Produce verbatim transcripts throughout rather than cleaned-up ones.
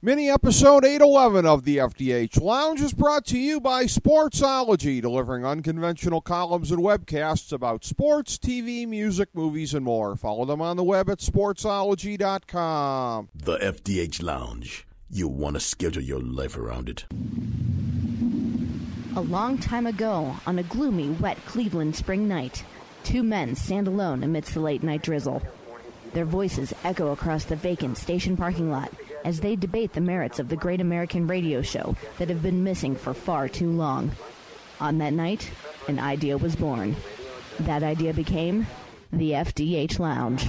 Mini episode eight eleven of the F D H Lounge is brought to you by Sportsology, delivering unconventional columns and webcasts about sports, T V, music, movies, and more. Follow them on the web at sportsology dot com. The F D H Lounge. You want to schedule your life around it. A long time ago, on a gloomy, wet Cleveland spring night, two men stand alone amidst the late-night drizzle. Their voices echo across the vacant station parking lot as they debate the merits of the great American radio show that have been missing for far too long. On that night, an idea was born. That idea became the F D H Lounge.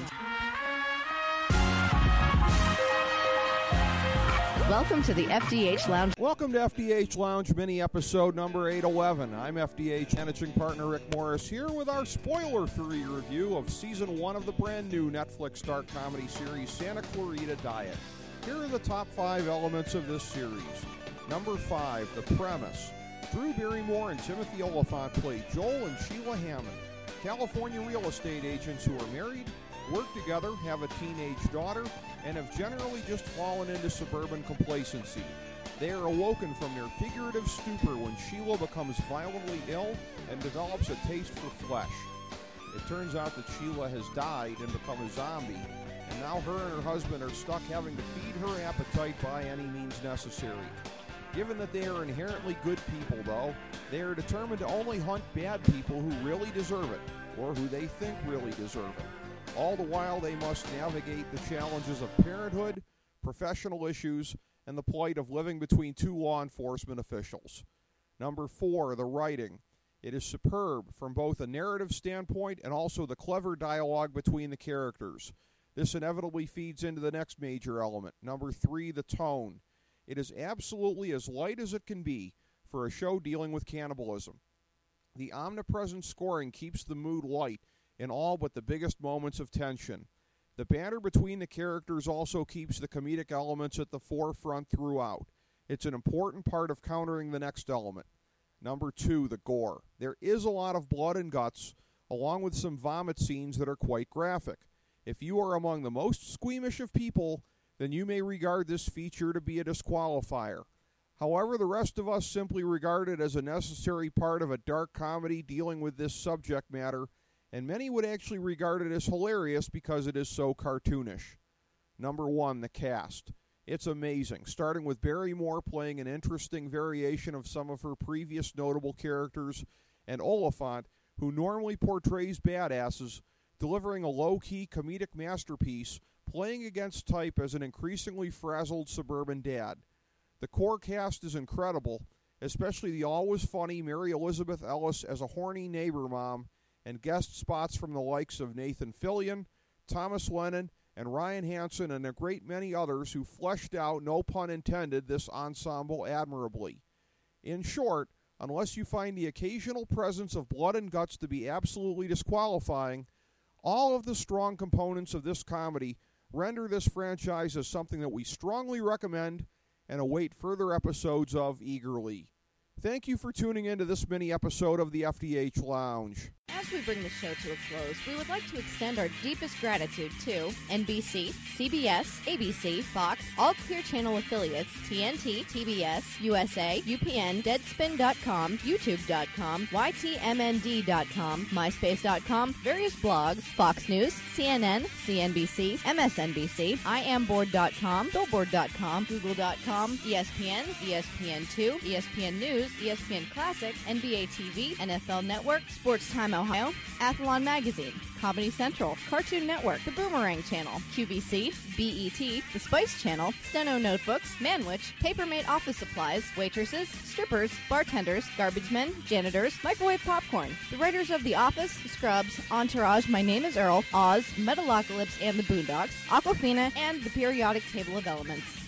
Welcome to the F D H Lounge. Welcome to F D H Lounge mini episode number eight eleven. I'm F D H managing partner Rick Morris here with our spoiler-free review of season one of the brand new Netflix dark comedy series Santa Clarita Diet. Here are the top five elements of this series. Number five, the premise. Drew Barrymore and Timothy Olyphant play Joel and Sheila Hammond, California real estate agents who are married, work together, have a teenage daughter, and have generally just fallen into suburban complacency. They are awoken from their figurative stupor when Sheila becomes violently ill and develops a taste for flesh. It turns out that Sheila has died and become a zombie, and now her and her husband are stuck having to feed her appetite by any means necessary. Given that they are inherently good people, though, they are determined to only hunt bad people who really deserve it, or who they think really deserve it. All the while, they must navigate the challenges of parenthood, professional issues, and the plight of living between two law enforcement officials. Number four, the writing. It is superb from both a narrative standpoint and also the clever dialogue between the characters. This inevitably feeds into the next major element. Number three, the tone. It is absolutely as light as it can be for a show dealing with cannibalism. The omnipresent scoring keeps the mood light in all but the biggest moments of tension. The banter between the characters also keeps the comedic elements at the forefront throughout. It's an important part of countering the next element. Number two, the gore. There is a lot of blood and guts, along with some vomit scenes that are quite graphic. If you are among the most squeamish of people, then you may regard this feature to be a disqualifier. However, the rest of us simply regard it as a necessary part of a dark comedy dealing with this subject matter, and many would actually regard it as hilarious because it is so cartoonish. Number one, the cast. It's amazing, starting with Barrymore playing an interesting variation of some of her previous notable characters, and Olyphant, who normally portrays badasses, delivering a low-key comedic masterpiece, playing against type as an increasingly frazzled suburban dad. The core cast is incredible, especially the always funny Mary Elizabeth Ellis as a horny neighbor mom, and guest spots from the likes of Nathan Fillion, Thomas Lennon, and Ryan Hansen, and a great many others who fleshed out, no pun intended, this ensemble admirably. In short, unless you find the occasional presence of blood and guts to be absolutely disqualifying, all of the strong components of this comedy render this franchise as something that we strongly recommend and await further episodes of eagerly. Thank you for tuning in to this mini episode of the F D H Lounge. As we bring the show to a close, we would like to extend our deepest gratitude to N B C, C B S, A B C, Fox, all Clear Channel affiliates, T N T, T B S, U S A, U P N, Deadspin dot com, YouTube dot com, Y T M N D dot com, MySpace dot com, various blogs, Fox News, C N N, C N B C, M S N B C, I am board dot com, Billboard dot com, Google dot com, E S P N, E S P N two, E S P N News, E S P N Classic, N B A T V, N F L Network, Sports Time Ohio, Athlon Magazine, Comedy Central, Cartoon Network, The Boomerang Channel, Q V C, B E T, The Spice Channel, Steno Notebooks, Manwich, Papermate Office Supplies, waitresses, strippers, bartenders, garbage men, janitors, microwave popcorn, the writers of The Office, Scrubs, Entourage, My Name is Earl, Oz, Metalocalypse and the Boondocks, Aquafina, and The Periodic Table of Elements.